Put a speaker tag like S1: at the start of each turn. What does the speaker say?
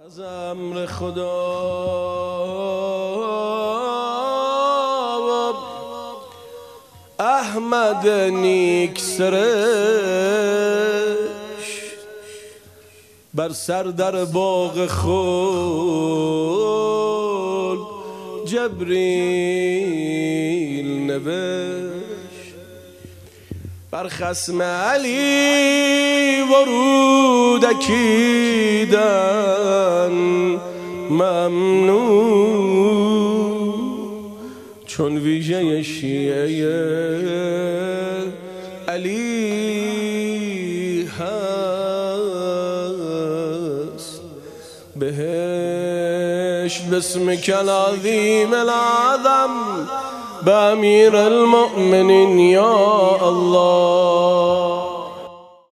S1: از امر خدا احمد نیک سرشت بر سر در باغ خلد جبریل نوشت بر خصم علی ورودکیدن ممنوع چون ویژه شیعه علی هست بهشت باسمک العظیم العظم به امیر المؤمنین یا الله.